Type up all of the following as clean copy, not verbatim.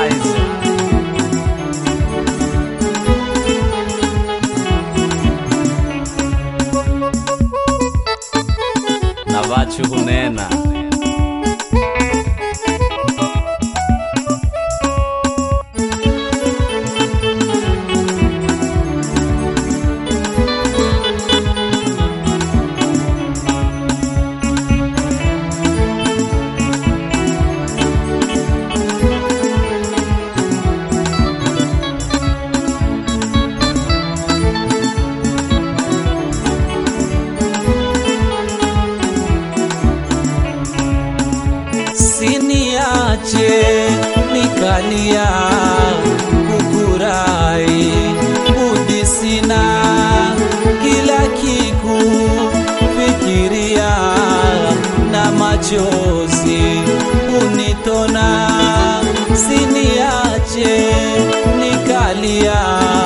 Aiza na vachu hunena Siniache nikalia kukurai udisina kila kiku fikiria na machozi unitona. Siniache nikalia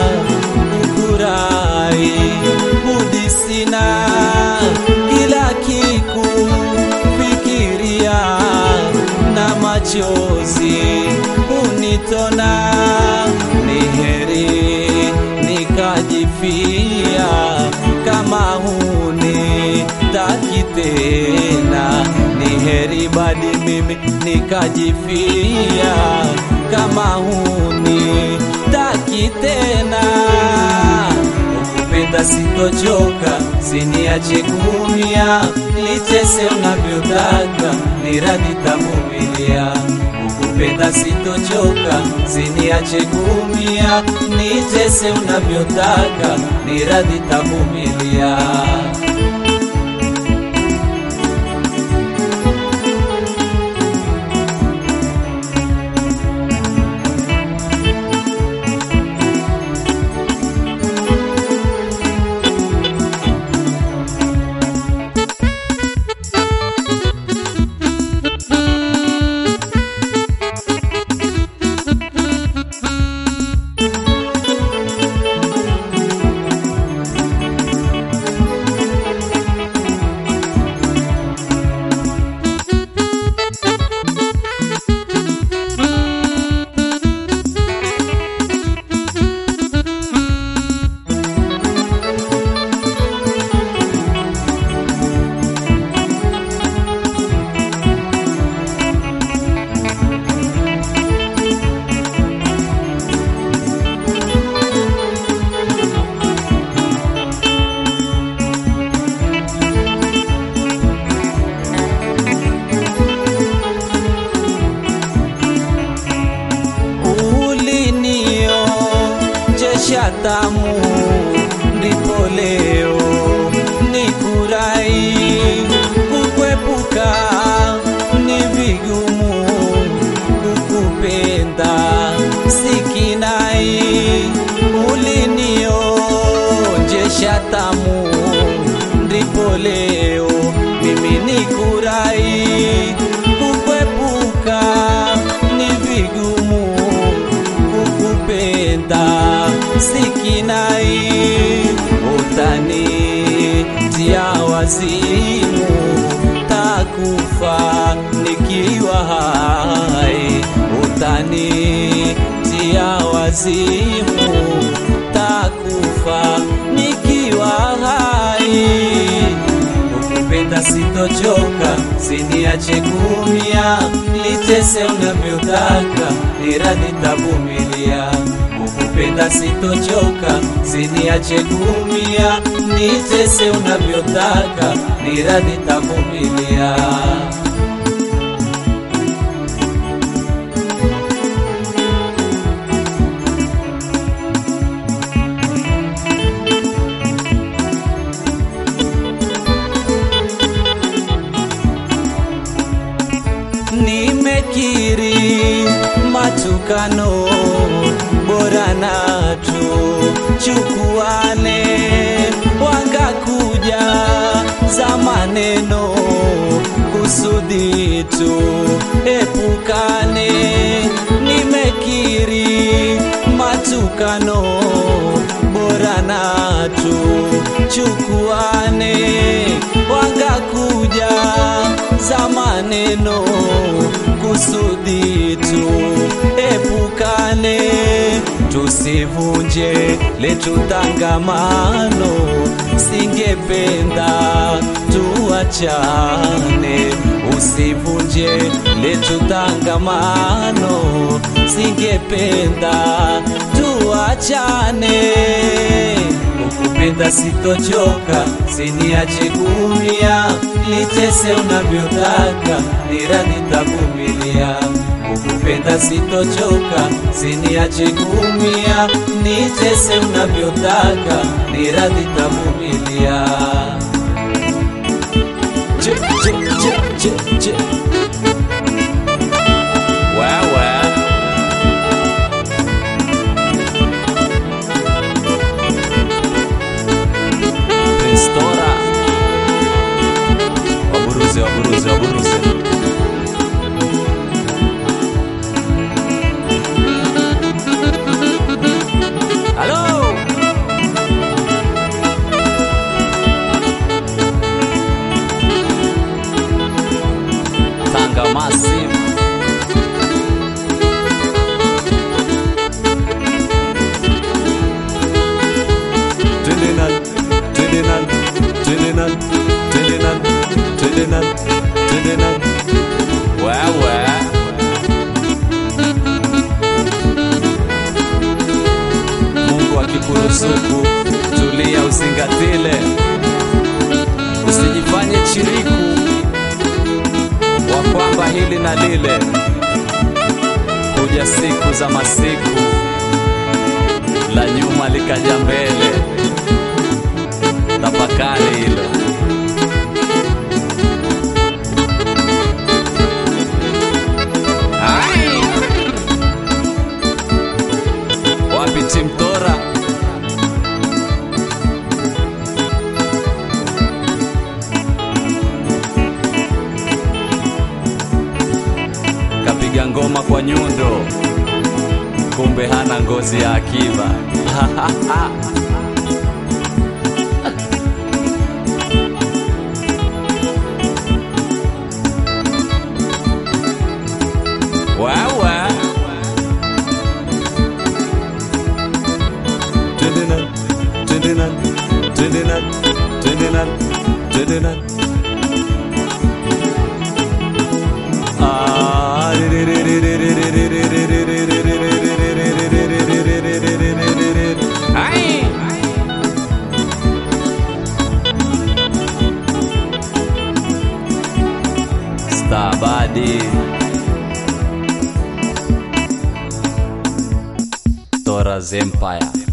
kukurai udisina kila kiku fikiria na machozi unitona. Ni heri nikajifia kama huni taki tena. Ni heri badi mimi nikajifia kama huni taki tena. Ukupenda sitochoka, siniache kuumia, nitese unavyotaka, niradhi tavumilia. Ukupenda sitochoka, siniache kuumia, nitese unavyotaka, niradhi tavumilia. Tamu ndipo leo nikurai, kukwepuka ni vigumu, kukupenda sikinai. Ulinionjesha tamu ndipo leo mimi nikurai, kukwepuka ni vigumu, kukupenda sikinai. Utani tia wazimu, takufa nikiwa hai. Utani tia wazimu, takufa nikiwa hai. Ukupenda sitochoka, siniache kuumia, nitese unavyotaka, niradhi tavumilia. Ukupenda sitochoka, siniache kuumia, nitese unavyotaka, niradhi tavumilia. Nimekiri matukano, bora na tuchukuane. Wakakuja za maneno, kusudi tu epukane. Nimekiri matukano, bora na tuchukuane. Wakakuja za maneno, kusudi tu epuka tuachane, tusivunje letu tangamano. Singependa tuachane, usivunje letu tangamano. Singependa tuachane, ukupenda sitochoka, siniache kuumia, nitese unavyotaka, niradhi nitavumilia. Ukupenda sitochoka, siniache kuumia, nitese unavyotaka, niradhi nitavumilia. Je, je, je, je, je. Wewe Stora waburuze, waburuze, waburuze. Halo Tanga Massive. Wewe Mungu akikuruzuku, tulia uzingatile, usijifanye chiriku wa kwamba hili na lile. Kuja siku za masiku, la nyuma likaja mbele. Tafakari hilo. Wapi Timtora? Kapiga ngoma kwa nyundo, kumbe hana ngozi ya akiba. Wewe Stabadi Tora's Empire.